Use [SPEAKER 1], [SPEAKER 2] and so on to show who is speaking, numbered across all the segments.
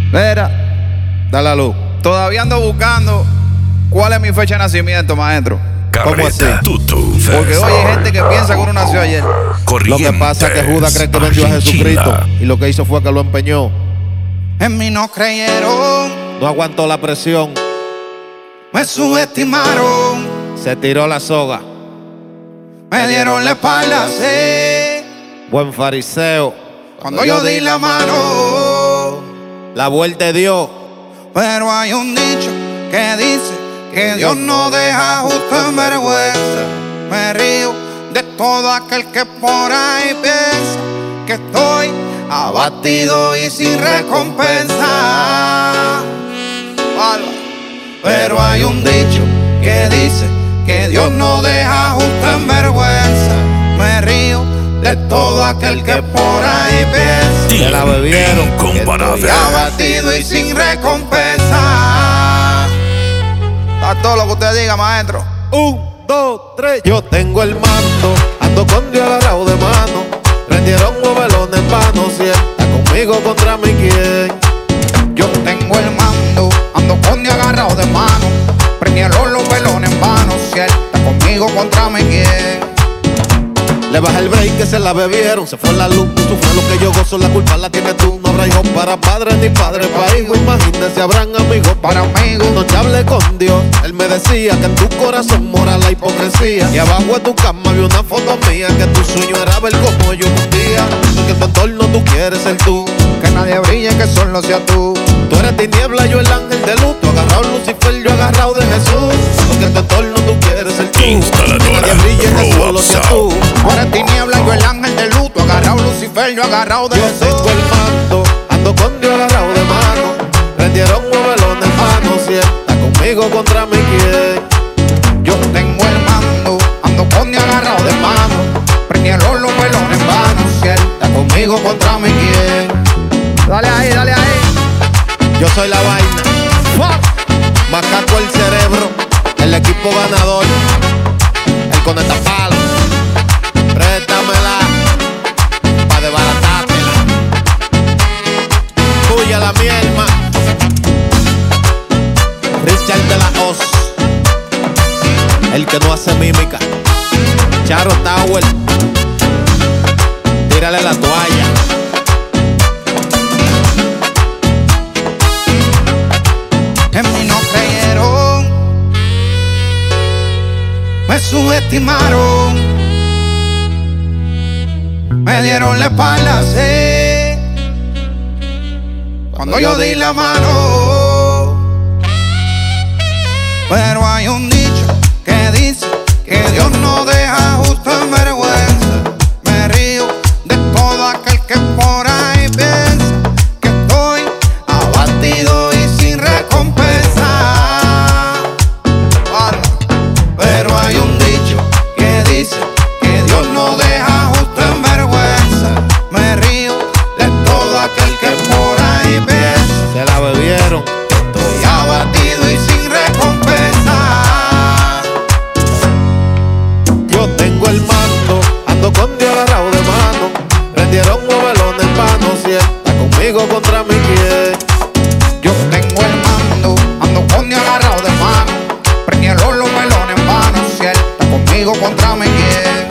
[SPEAKER 1] Mira,
[SPEAKER 2] Da la luz.
[SPEAKER 1] todavía ando buscando cuál es mi fecha de nacimiento, maestro.
[SPEAKER 3] Carreta Tutu
[SPEAKER 1] Porque hoy hay gente que piensa que uno nació ayer.
[SPEAKER 2] Lo que pasa es que Judas cree que vendió a Jesucristo y lo que hizo fue que lo empeñó.
[SPEAKER 1] En mí no creyeron,
[SPEAKER 2] No aguantó la presión,
[SPEAKER 1] me subestimaron,
[SPEAKER 2] se tiró la soga.
[SPEAKER 1] me dieron la espalda, sí.
[SPEAKER 2] Buen fariseo,
[SPEAKER 1] Cuando yo di la mano,
[SPEAKER 2] la vuelta dio.
[SPEAKER 1] pero hay un dicho que dice que Dios no deja justo en vergüenza. Me río de todo aquel que por ahí piensa que estoy abatido y sin recompensa. Bárbaro. Pero hay un dicho que dice que Dios no deja justo en vergüenza. Me río de todo aquel que por ahí piensa
[SPEAKER 2] Se la bebieron.
[SPEAKER 3] Incomparable.
[SPEAKER 1] abatido y sin recompensa. A todo lo que usted diga, maestro.
[SPEAKER 2] 1, 2, 3. Yo tengo el mando, ando con Dios agarrado de mano. Prendieron un velón en vano, si él está conmigo contra mi quien.
[SPEAKER 1] Yo tengo el mando, ando con Dios agarrado de mano. Prendieron los velones en vano, si él está conmigo contra mi quien.
[SPEAKER 2] Le baja el break que se la bebieron, se fue la luz, sufre lo que yo gozo, la culpa la tienes tú. No habrá hijos para padre ni padre para hijo. Imagínate habrán amigos
[SPEAKER 1] Para amigos,
[SPEAKER 2] no te hablé con Dios. Él me decía que en tu corazón mora la hipocresía. Y abajo de tu cama vi una foto mía, que tu sueño era ver como yo un día. Porque en tu entorno tú quieres ser tú,
[SPEAKER 1] que nadie brille, que solo sea tú.
[SPEAKER 2] tú eres tiniebla, yo el ángel de luz. Tú agarrado Lucifer, yo agarrado de Jesús. Porque en tu entorno tú quieres ser tú,
[SPEAKER 3] Instaladora
[SPEAKER 2] que nadie brille, que solo
[SPEAKER 3] Rob
[SPEAKER 2] sea tú.
[SPEAKER 1] Tú eres tiniebla, yo el ángel de luz. Tú agarrado Lucifer, yo agarrado de
[SPEAKER 2] Yo
[SPEAKER 1] Jesús.
[SPEAKER 2] tengo el mando, ando con Dios agarrado de mano. Prendieron un velón en mano, si él está conmigo contra mi quien.
[SPEAKER 1] Yo tengo el mando, ando con Dios agarrado de mano. Prendieron los velones en vano, si él está conmigo contra mi quien. Dale ahí, dale ahí.
[SPEAKER 2] Yo soy la vaina, macaco el cerebro, el equipo ganador, el conectapalo. Préstamela, pa' desbaratártela. Tuya la mielma, Richard de la Hoz, el que no hace mímica. Charo Tower, tírale la toalla.
[SPEAKER 1] En mí no creyeron, me subestimaron, me dieron la espalda, sí. Cuando yo di la mano, pero hay un dicho que dice que Dios no deja justo en vergüenza. Me río de todo aquel que por ahí piensa que estoy abatido y sin recompensa. Pero hay un dicho que dice que Dios no deja justo en vergüenza. Me río de todo aquel que por ahí piensa
[SPEAKER 2] Se la bebieron.
[SPEAKER 1] estoy abatido y sin recompensa.
[SPEAKER 2] Yo tengo el mando, ando con Dios agarrado de mano. Prendieron un velón en vano, si él está conmigo contra mi quien.
[SPEAKER 1] Yo tengo el mando, ando con Dios agarrado de mano. Prendieron los velones en vano, si él está conmigo contra mi quien.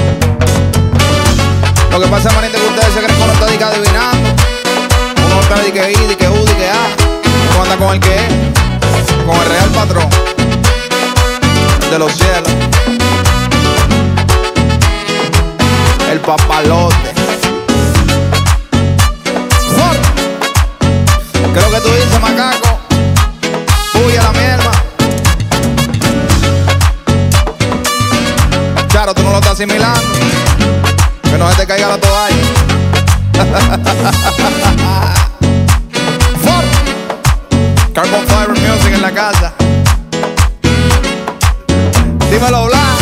[SPEAKER 1] Lo que pasa, manito, es que ustedes se creen que uno está adivinando. Uno está de que I, de que U, de que A. Uno anda con el que es, con el real patrón, el de los cielos, el papalote. ¿Qué es lo que tú dices, macaco? Uy, a la mierda. Charo, tú no lo estás asimilando. Que no se te caiga la toalla. Carbon Fiber Music en la casa. Dímelo, Blas.